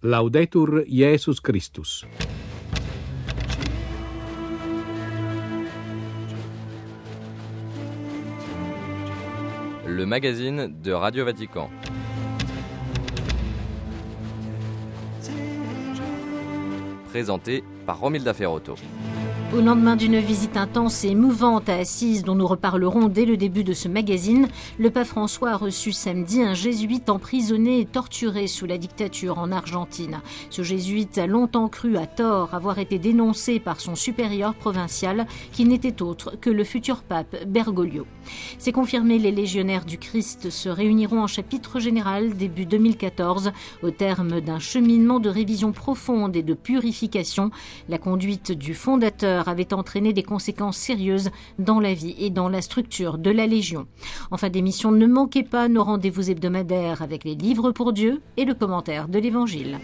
Laudetur Jesus Christus. Le magazine de Radio Vatican. Présenté par Romilda Ferrotto. Au lendemain d'une visite intense et émouvante à Assise, dont nous reparlerons dès le début de ce magazine, le pape François a reçu samedi un jésuite emprisonné et torturé sous la dictature en Argentine. Ce jésuite a longtemps cru à tort avoir été dénoncé par son supérieur provincial, qui n'était autre que le futur pape Bergoglio. C'est confirmé, les légionnaires du Christ se réuniront en chapitre général début 2014, au terme d'un cheminement de révision profonde et de purification. La conduite du fondateur avait entraîné des conséquences sérieuses dans la vie et dans la structure de la Légion. En fin d'émission, ne manquez pas nos rendez-vous hebdomadaires avec les livres pour Dieu et le commentaire de l'Évangile.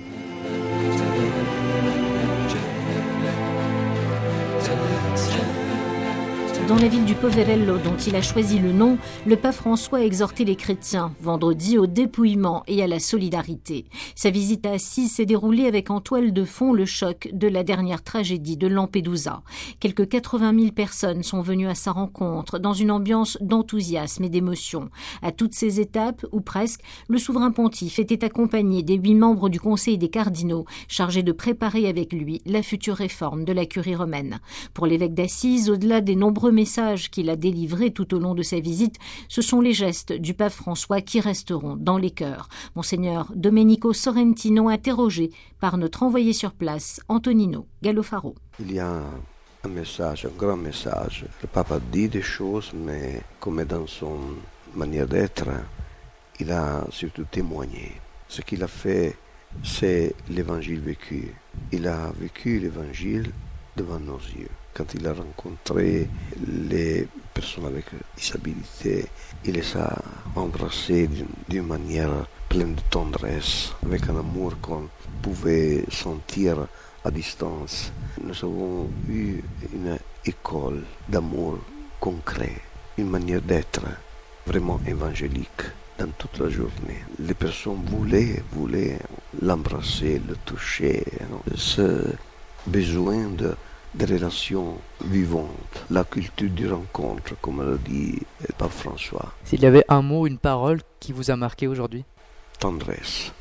Dans la ville du Poverello, dont il a choisi le nom, le pape François a exhorté les chrétiens, vendredi, au dépouillement et à la solidarité. Sa visite à Assise s'est déroulée avec en toile de fond le choc de la dernière tragédie de Lampedusa. Quelques 80 000 personnes sont venues à sa rencontre, dans une ambiance d'enthousiasme et d'émotion. À toutes ces étapes, ou presque, le souverain pontife était accompagné des 8 membres du Conseil des cardinaux, chargés de préparer avec lui la future réforme de la curie romaine. Pour l'évêque d'Assise, au-delà des nombreux messages qu'il a délivrés tout au long de sa visite, ce sont les gestes du pape François qui resteront dans les cœurs. Monseigneur Domenico Sorrentino, interrogé par notre envoyé sur place, Antonino Gallofaro. Il y a un message, un grand message. Le pape a dit des choses, mais comme dans son manière d'être, il a surtout témoigné. Ce qu'il a fait, c'est l'évangile vécu. Il a vécu l'évangile devant nos yeux. Quand il a rencontré les personnes avec disabilité, il les a embrassées d'une manière pleine de tendresse, avec un amour qu'on pouvait sentir à distance. Nous avons eu une école d'amour concret, une manière d'être vraiment évangélique dans toute la journée. Les personnes voulaient l'embrasser, le toucher. Ce besoin de relations vivantes, la culture du rencontre, comme l'a dit le pape François. S'il y avait un mot, une parole qui vous a marqué aujourd'hui? Tendresse,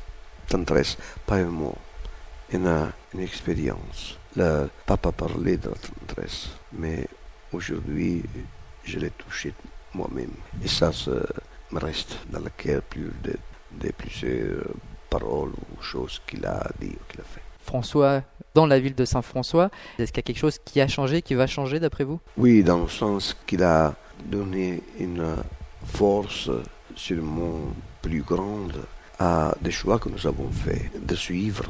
pas un mot, une expérience. Le pape a parlé de la tendresse, mais aujourd'hui, je l'ai touché moi-même. Et ça me reste dans le cœur de plusieurs paroles ou choses qu'il a dit ou qu'il a fait. François, dans la ville de Saint-François, est-ce qu'il y a quelque chose qui a changé, qui va changer d'après vous? Oui, dans le sens qu'il a donné une force sûrement plus grande à des choix que nous avons faits, de suivre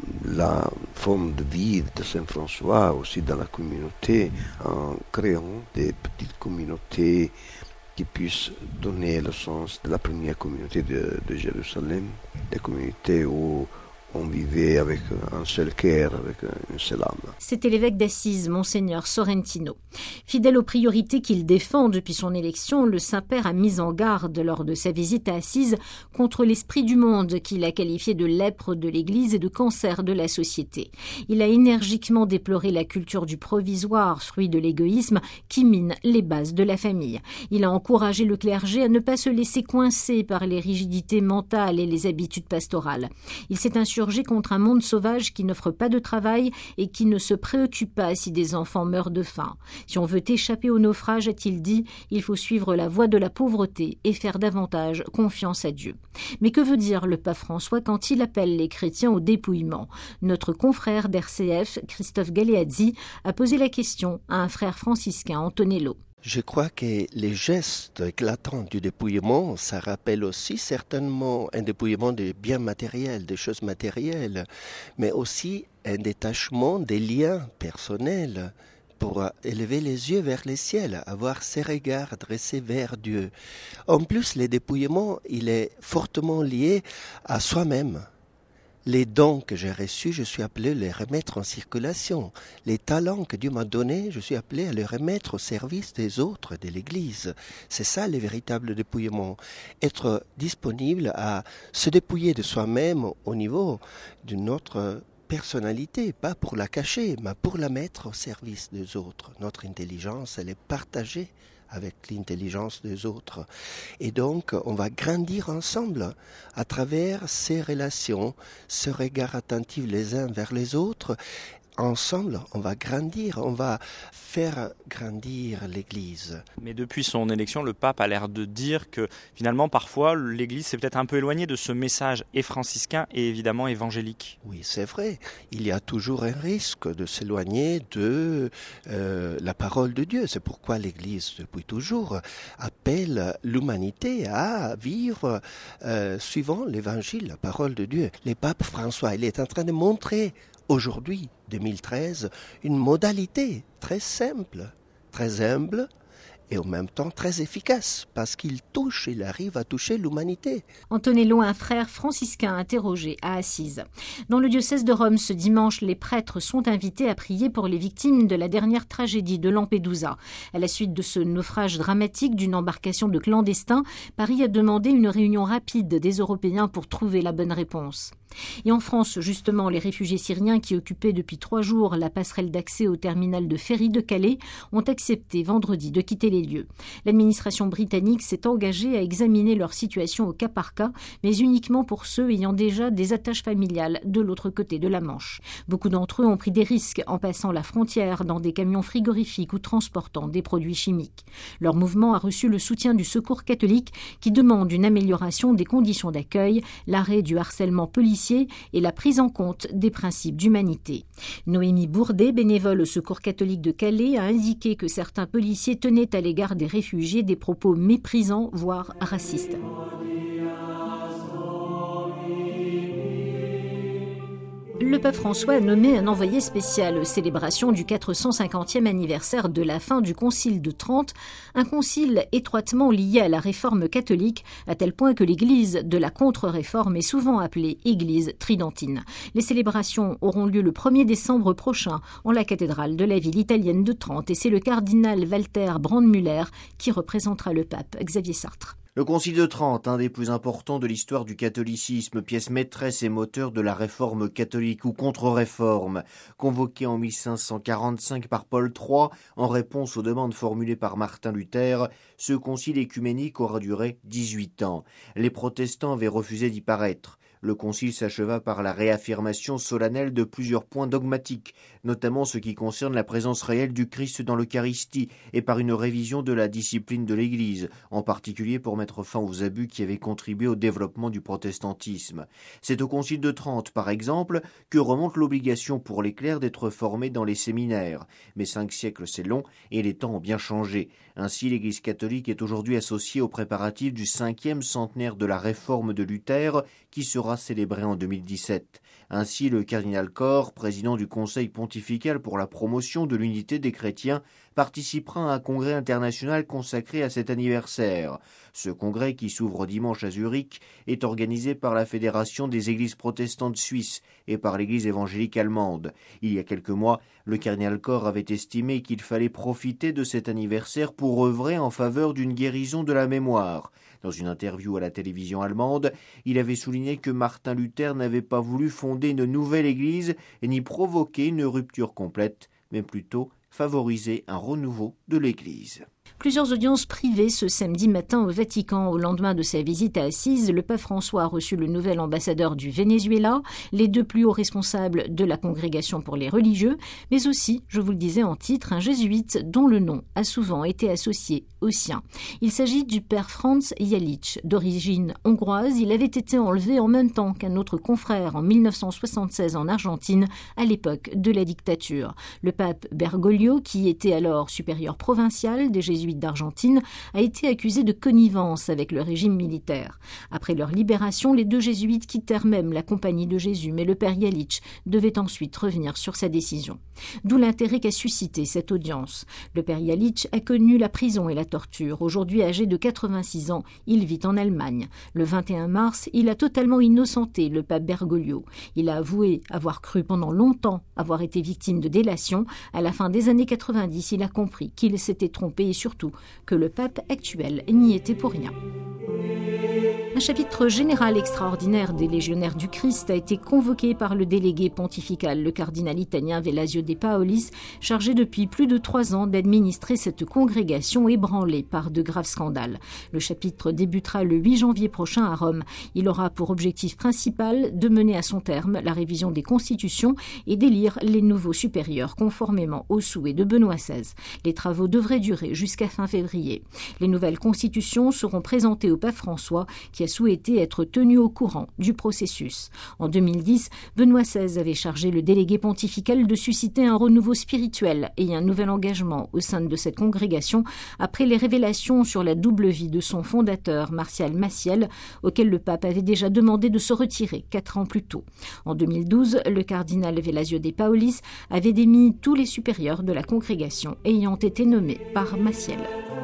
la forme de vie de Saint-François aussi dans la communauté, en créant des petites communautés qui puissent donner le sens de la première communauté de Jérusalem, des communautés où on vivait avec un seul cœur, avec une seule âme. C'était l'évêque d'Assise, Monseigneur Sorrentino. Fidèle aux priorités qu'il défend depuis son élection, le Saint-Père a mis en garde lors de sa visite à Assise contre l'esprit du monde qu'il a qualifié de lèpre de l'Église et de cancer de la société. Il a énergiquement déploré la culture du provisoire, fruit de l'égoïsme, qui mine les bases de la famille. Il a encouragé le clergé à ne pas se laisser coincer par les rigidités mentales et les habitudes pastorales. Il s'est insurgé contre un monde sauvage qui n'offre pas de travail et qui ne se préoccupe pas si des enfants meurent de faim. Si on veut échapper au naufrage, a-t-il dit, il faut suivre la voie de la pauvreté et faire davantage confiance à Dieu. Mais que veut dire le pape François quand il appelle les chrétiens au dépouillement? Notre confrère d'RCF, Christophe Galeazzi, a posé la question à un frère franciscain, Antonello. Je crois que les gestes éclatants du dépouillement, ça rappelle aussi certainement un dépouillement des biens matériels, des choses matérielles, mais aussi un détachement des liens personnels pour élever les yeux vers le ciel, avoir ses regards dressés vers Dieu. En plus, le dépouillement, il est fortement lié à soi-même, Les dons que j'ai reçus, je suis appelé à les remettre en circulation. Les talents que Dieu m'a donnés, je suis appelé à les remettre au service des autres, de l'Église. C'est ça le véritable dépouillement. Être disponible à se dépouiller de soi-même au niveau de notre personnalité, pas pour la cacher, mais pour la mettre au service des autres. Notre intelligence, elle est partagée avec l'intelligence des autres. Et donc, on va grandir ensemble à travers ces relations, ce regard attentif les uns vers les autres. Ensemble, on va grandir, on va faire grandir l'Église. Mais depuis son élection, le pape a l'air de dire que finalement, parfois, l'Église s'est peut-être un peu éloignée de ce message et franciscain et évidemment évangélique. Oui, c'est vrai. Il y a toujours un risque de s'éloigner de la parole de Dieu. C'est pourquoi l'Église, depuis toujours, appelle l'humanité à vivre suivant l'Évangile, la parole de Dieu. Le pape François, il est en train de montrer aujourd'hui, 2013, une modalité très simple, très humble et en même temps très efficace, parce qu'il arrive à toucher l'humanité. Antonello, un frère franciscain interrogé à Assise. Dans le diocèse de Rome, ce dimanche, les prêtres sont invités à prier pour les victimes de la dernière tragédie de Lampedusa. À la suite de ce naufrage dramatique d'une embarcation de clandestins, Paris a demandé une réunion rapide des Européens pour trouver la bonne réponse. Et en France, justement, les réfugiés syriens qui occupaient depuis 3 jours la passerelle d'accès au terminal de ferry de Calais ont accepté vendredi de quitter les lieux. L'administration britannique s'est engagée à examiner leur situation au cas par cas, mais uniquement pour ceux ayant déjà des attaches familiales de l'autre côté de la Manche. Beaucoup d'entre eux ont pris des risques en passant la frontière dans des camions frigorifiques ou transportant des produits chimiques. Leur mouvement a reçu le soutien du Secours catholique qui demande une amélioration des conditions d'accueil, l'arrêt du harcèlement policier et la prise en compte des principes d'humanité. Noémie Bourdet, bénévole au Secours catholique de Calais, a indiqué que certains policiers tenaient à l'égard des réfugiés des propos méprisants, voire racistes. Le pape François a nommé un envoyé spécial aux célébrations du 450e anniversaire de la fin du Concile de Trente, un concile étroitement lié à la réforme catholique, à tel point que l'église de la contre-réforme est souvent appelée église tridentine. Les célébrations auront lieu le 1er décembre prochain en la cathédrale de la ville italienne de Trente, et c'est le cardinal Walter Brandmüller qui représentera le pape. Xavier Sartre. Le Concile de Trente, un des plus importants de l'histoire du catholicisme, pièce maîtresse et moteur de la réforme catholique ou contre-réforme, convoqué en 1545 par Paul III en réponse aux demandes formulées par Martin Luther, ce concile écuménique aura duré 18 ans. Les protestants avaient refusé d'y paraître. Le concile s'acheva par la réaffirmation solennelle de plusieurs points dogmatiques, notamment ce qui concerne la présence réelle du Christ dans l'Eucharistie et par une révision de la discipline de l'Église, en particulier pour mettre fin aux abus qui avaient contribué au développement du protestantisme. C'est au concile de Trente, par exemple, que remonte l'obligation pour les clercs d'être formés dans les séminaires. Mais 5 siècles c'est long et les temps ont bien changé. Ainsi, l'Église catholique est aujourd'hui associée aux préparatifs du 5e centenaire de la réforme de Luther, qui sera célébré en 2017. Ainsi, le cardinal Corr, président du Conseil pontifical pour la promotion de l'unité des chrétiens, participera à un congrès international consacré à cet anniversaire. Ce congrès, qui s'ouvre dimanche à Zurich, est organisé par la Fédération des Églises protestantes suisses et par l'Église évangélique allemande. Il y a quelques mois, le cardinal Corr avait estimé qu'il fallait profiter de cet anniversaire pour œuvrer en faveur d'une guérison de la mémoire. Dans une interview à la télévision allemande, il avait souligné que Martin Luther n'avait pas voulu fonder une nouvelle église et ni provoquer une rupture complète, mais plutôt favoriser un renouveau de l'Église. Plusieurs audiences privées ce samedi matin au Vatican. Au lendemain de sa visite à Assise, le pape François a reçu le nouvel ambassadeur du Venezuela, les 2 plus hauts responsables de la Congrégation pour les religieux, mais aussi, je vous le disais en titre, un jésuite dont le nom a souvent été associé au sien. Il s'agit du père Franz Jalic, d'origine hongroise. Il avait été enlevé en même temps qu'un autre confrère en 1976 en Argentine, à l'époque de la dictature. Le pape Bergoglio, qui était alors supérieur provincial des jésuites jésuites d'Argentine, a été accusé de connivence avec le régime militaire. Après leur libération, les 2 jésuites quittèrent même la Compagnie de Jésus, mais le père Jalić devait ensuite revenir sur sa décision. D'où l'intérêt qu'a suscité cette audience. Le père Jalić a connu la prison et la torture. Aujourd'hui âgé de 86 ans, il vit en Allemagne. Le 21 mars, il a totalement innocenté le pape Bergoglio. Il a avoué avoir cru pendant longtemps avoir été victime de délation. À la fin des années 90, il a compris qu'il s'était trompé et surtout que le pape actuel n'y était pour rien. Un chapitre général extraordinaire des légionnaires du Christ a été convoqué par le délégué pontifical, le cardinal italien Velasio De Paolis, chargé depuis plus de 3 ans d'administrer cette congrégation ébranlée par de graves scandales. Le chapitre débutera le 8 janvier prochain à Rome. Il aura pour objectif principal de mener à son terme la révision des constitutions et d'élire les nouveaux supérieurs conformément aux souhaits de Benoît XVI. Les travaux devraient durer jusqu'à fin février. Les nouvelles constitutions seront présentées au pape François, qui a souhaité être tenu au courant du processus. En 2010, Benoît XVI avait chargé le délégué pontifical de susciter un renouveau spirituel et un nouvel engagement au sein de cette congrégation après les révélations sur la double vie de son fondateur, Martial Maciel, auquel le pape avait déjà demandé de se retirer 4 ans plus tôt. En 2012, le cardinal Velasio De Paolis avait démis tous les supérieurs de la congrégation ayant été nommés par Maciel.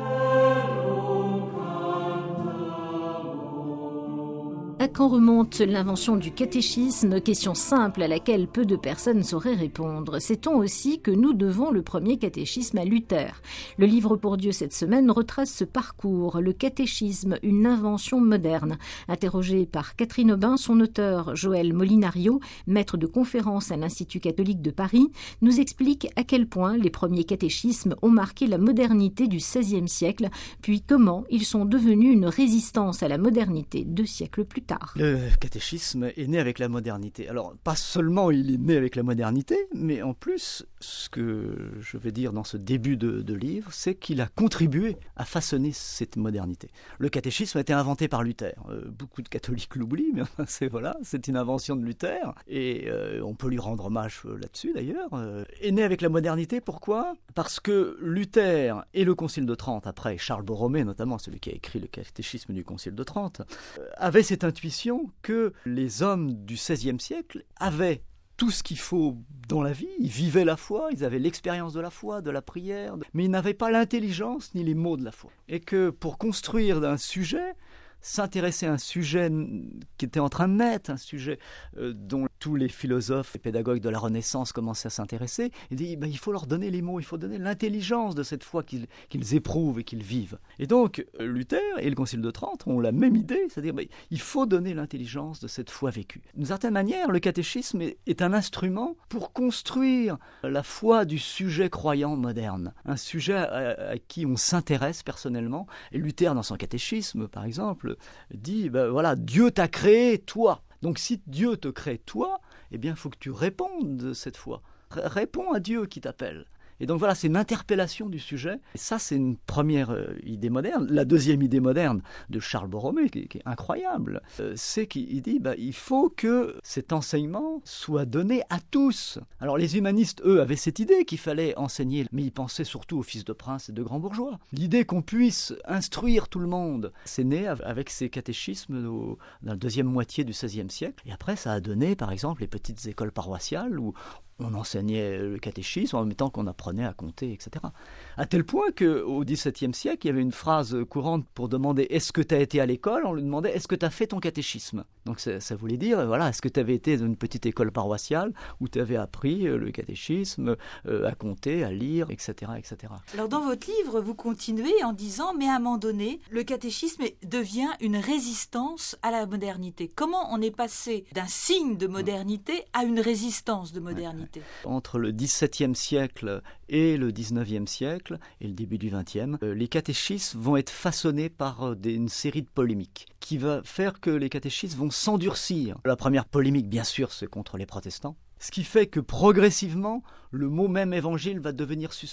À quand remonte l'invention du catéchisme? Question simple à laquelle peu de personnes sauraient répondre. Sait-on aussi que nous devons le premier catéchisme à Luther? Le livre pour Dieu cette semaine retrace ce parcours, le catéchisme, une invention moderne. Interrogé par Catherine Aubin, son auteur Joël Molinario, maître de conférences à l'Institut catholique de Paris, nous explique à quel point les premiers catéchismes ont marqué la modernité du XVIe siècle, puis comment ils sont devenus une résistance à la modernité 2 siècles plus tard. Le catéchisme est né avec la modernité. Alors, pas seulement il est né avec la modernité, mais en plus, ce que je vais dire dans ce début de livre, c'est qu'il a contribué à façonner cette modernité. Le catéchisme a été inventé par Luther. Beaucoup de catholiques l'oublient, mais c'est une invention de Luther, et on peut lui rendre hommage là-dessus d'ailleurs. Est né avec la modernité, pourquoi ? Parce que Luther et le Concile de Trente, après Charles Borromée notamment, celui qui a écrit le catéchisme du Concile de Trente, avaient cette intuition que les hommes du XVIe siècle avaient tout ce qu'il faut dans la vie. Ils vivaient la foi, ils avaient l'expérience de la foi, de la prière, mais ils n'avaient pas l'intelligence ni les mots de la foi. Et que pour construire un sujet, s'intéresser à un sujet qui était en train de naître, un sujet dont tous les philosophes et pédagogues de la Renaissance commençaient à s'intéresser, il dit il faut leur donner les mots, il faut donner l'intelligence de cette foi qu'ils éprouvent et qu'ils vivent. Et donc Luther et le Concile de Trente ont la même idée, c'est-à-dire il faut donner l'intelligence de cette foi vécue. D'une certaine manière, le catéchisme est un instrument pour construire la foi du sujet croyant moderne, un sujet à qui on s'intéresse personnellement. Et Luther, dans son catéchisme, par exemple, dit Dieu t'a créé toi. Donc si Dieu te crée toi, eh bien il faut que tu répondes de cette foi. Réponds à Dieu qui t'appelle. Et donc voilà, c'est une interpellation du sujet. Et ça, c'est une première idée moderne. La deuxième idée moderne de Charles Borromée, qui est incroyable, c'est qu'il dit il faut que cet enseignement soit donné à tous. Alors les humanistes, eux, avaient cette idée qu'il fallait enseigner, mais ils pensaient surtout aux fils de princes et de grands bourgeois. L'idée qu'on puisse instruire tout le monde, c'est né avec ces catéchismes dans la deuxième moitié du XVIe siècle. Et après, ça a donné, par exemple, les petites écoles paroissiales où on enseignait le catéchisme en même temps qu'on apprenait à compter, etc. À tel point qu'au XVIIe siècle, il y avait une phrase courante pour demander « Est-ce que tu as été à l'école ?» On lui demandait « Est-ce que tu as fait ton catéchisme ?» Donc ça voulait dire « Est-ce que tu avais été dans une petite école paroissiale où tu avais appris le catéchisme, à compter, à lire, etc. etc. » Alors dans votre livre, vous continuez en disant « Mais à un moment donné, le catéchisme devient une résistance à la modernité. » Comment on est passé d'un signe de modernité à une résistance de modernité ? Entre le XVIIe siècle et le XIXe siècle, et le début du XXe, les catéchismes vont être façonnés par une série de polémiques, qui va faire que les catéchismes vont s'endurcir. La première polémique, bien sûr, c'est contre les protestants, ce qui fait que progressivement, le mot même évangile va devenir suspect.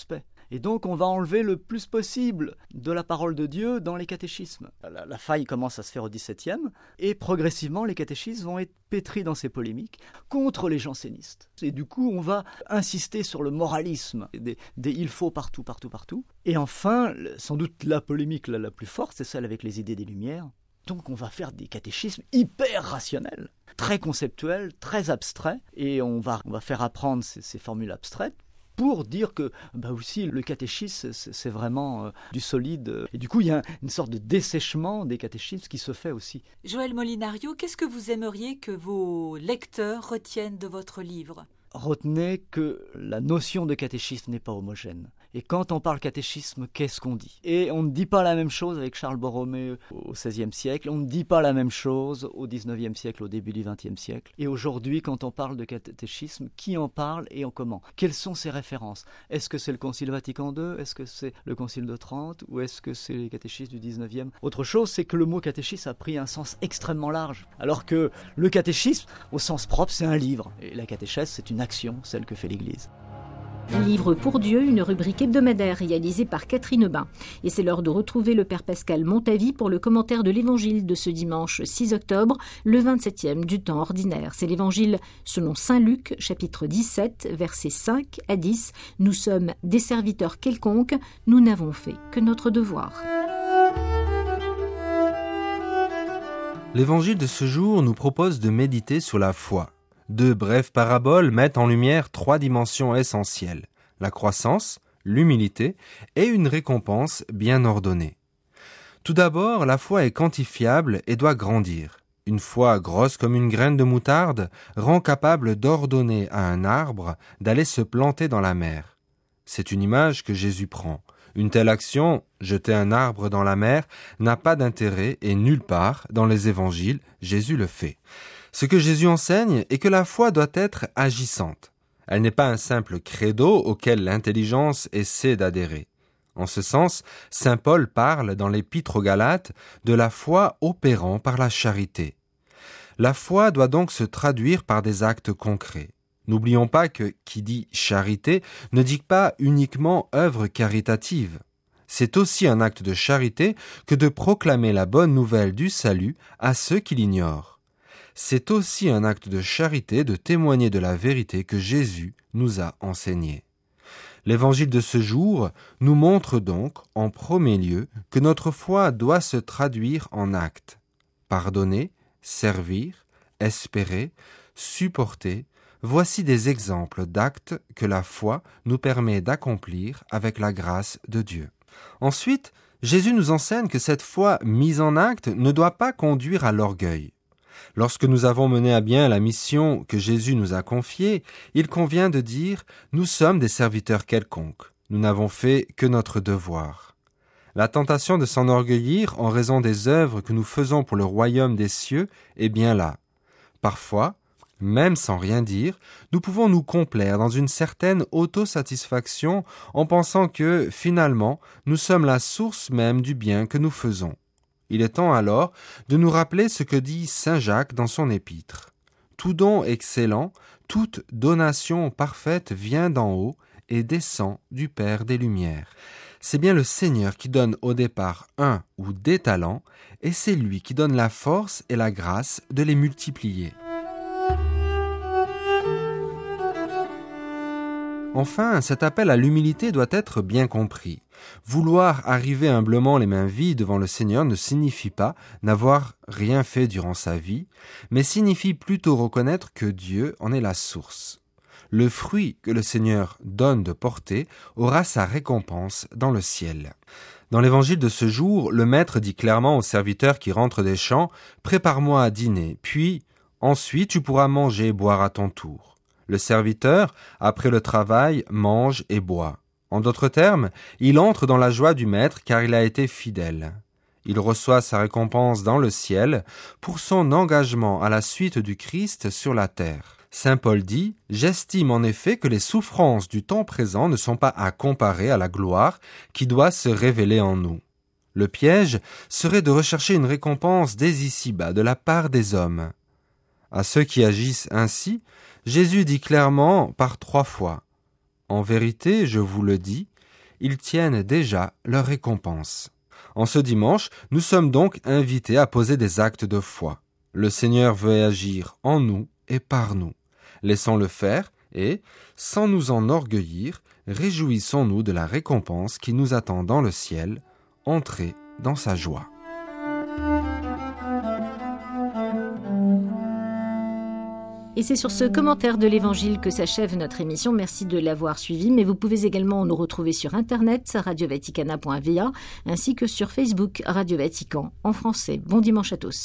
Et donc on va enlever le plus possible de la parole de Dieu dans les catéchismes. La faille commence à se faire au XVIIe, et progressivement les catéchismes vont être pétris dans ces polémiques contre les jansénistes. Et du coup on va insister sur le moralisme, des il faut partout. Et enfin, sans doute la polémique la plus forte, c'est celle avec les idées des Lumières. Donc on va faire des catéchismes hyper rationnels, très conceptuels, très abstraits, et on va faire apprendre ces formules abstraites pour dire que aussi le catéchisme c'est vraiment du solide. Et du coup il y a une sorte de dessèchement des catéchismes qui se fait aussi. Joël Molinario, qu'est-ce que vous aimeriez que vos lecteurs retiennent de votre livre ? Retenez que la notion de catéchisme n'est pas homogène. Et quand on parle catéchisme, qu'est-ce qu'on dit ? Et on ne dit pas la même chose avec Charles Borromée au XVIe siècle, on ne dit pas la même chose au XIXe siècle, au début du XXe siècle. Et aujourd'hui, quand on parle de catéchisme, qui en parle et en comment ? Quelles sont ses références ? Est-ce que c'est le Concile Vatican II ? Est-ce que c'est le Concile de Trente ? Ou est-ce que c'est les catéchismes du XIXe ? Autre chose, c'est que le mot catéchisme a pris un sens extrêmement large. Alors que le catéchisme, au sens propre, c'est un livre. Et la catéchèse, c'est une action, celle que fait l'Église. Livre pour Dieu, une rubrique hebdomadaire réalisée par Catherine Bain. Et c'est l'heure de retrouver le Père Pascal Montavi pour le commentaire de l'Évangile de ce dimanche 6 octobre, le 27e du temps ordinaire. C'est l'Évangile selon saint Luc, chapitre 17, versets 5 à 10. Nous sommes des serviteurs quelconques, nous n'avons fait que notre devoir. L'Évangile de ce jour nous propose de méditer sur la foi. 2 brèves paraboles mettent en lumière 3 dimensions essentielles, la croissance, l'humilité et une récompense bien ordonnée. Tout d'abord, la foi est quantifiable et doit grandir. Une foi grosse comme une graine de moutarde rend capable d'ordonner à un arbre d'aller se planter dans la mer. C'est une image que Jésus prend. Une telle action, jeter un arbre dans la mer, n'a pas d'intérêt et nulle part dans les évangiles, Jésus le fait. Ce que Jésus enseigne est que la foi doit être agissante. Elle n'est pas un simple credo auquel l'intelligence essaie d'adhérer. En ce sens, saint Paul parle dans l'Épître aux Galates de la foi opérant par la charité. La foi doit donc se traduire par des actes concrets. N'oublions pas que qui dit charité ne dit pas uniquement œuvre caritative. C'est aussi un acte de charité que de proclamer la bonne nouvelle du salut à ceux qui l'ignorent. C'est aussi un acte de charité de témoigner de la vérité que Jésus nous a enseignée. L'Évangile de ce jour nous montre donc, en premier lieu, que notre foi doit se traduire en actes. Pardonner, servir, espérer, supporter, voici des exemples d'actes que la foi nous permet d'accomplir avec la grâce de Dieu. Ensuite, Jésus nous enseigne que cette foi mise en acte ne doit pas conduire à l'orgueil. Lorsque nous avons mené à bien la mission que Jésus nous a confiée, il convient de dire « Nous sommes des serviteurs quelconques, nous n'avons fait que notre devoir ». La tentation de s'enorgueillir en raison des œuvres que nous faisons pour le royaume des cieux est bien là. Parfois, même sans rien dire, nous pouvons nous complaire dans une certaine autosatisfaction en pensant que, finalement, nous sommes la source même du bien que nous faisons. Il est temps alors de nous rappeler ce que dit saint Jacques dans son épître. Tout don excellent, toute donation parfaite vient d'en haut et descend du Père des Lumières. C'est bien le Seigneur qui donne au départ un ou des talents, et c'est lui qui donne la force et la grâce de les multiplier. Enfin, cet appel à l'humilité doit être bien compris. Vouloir arriver humblement les mains vides devant le Seigneur ne signifie pas n'avoir rien fait durant sa vie, mais signifie plutôt reconnaître que Dieu en est la source. Le fruit que le Seigneur donne de porter aura sa récompense dans le ciel. Dans l'évangile de ce jour, le maître dit clairement au serviteur qui rentre des champs « Prépare-moi à dîner, puis ensuite tu pourras manger et boire à ton tour ». Le serviteur, après le travail, mange et boit. En d'autres termes, il entre dans la joie du maître car il a été fidèle. Il reçoit sa récompense dans le ciel pour son engagement à la suite du Christ sur la terre. Saint Paul dit « J'estime en effet que les souffrances du temps présent ne sont pas à comparer à la gloire qui doit se révéler en nous. » Le piège serait de rechercher une récompense dès ici-bas de la part des hommes. À ceux qui agissent ainsi, Jésus dit clairement par 3 fois « En vérité, je vous le dis, ils tiennent déjà leur récompense. En ce dimanche, nous sommes donc invités à poser des actes de foi. Le Seigneur veut agir en nous et par nous. Laissons-le faire et, sans nous enorgueillir, réjouissons-nous de la récompense qui nous attend dans le ciel. Entrez dans sa joie. Et c'est sur ce commentaire de l'Évangile que s'achève notre émission. Merci de l'avoir suivi, mais vous pouvez également nous retrouver sur Internet, radiovaticana.va, ainsi que sur Facebook, Radio Vatican, en français. Bon dimanche à tous.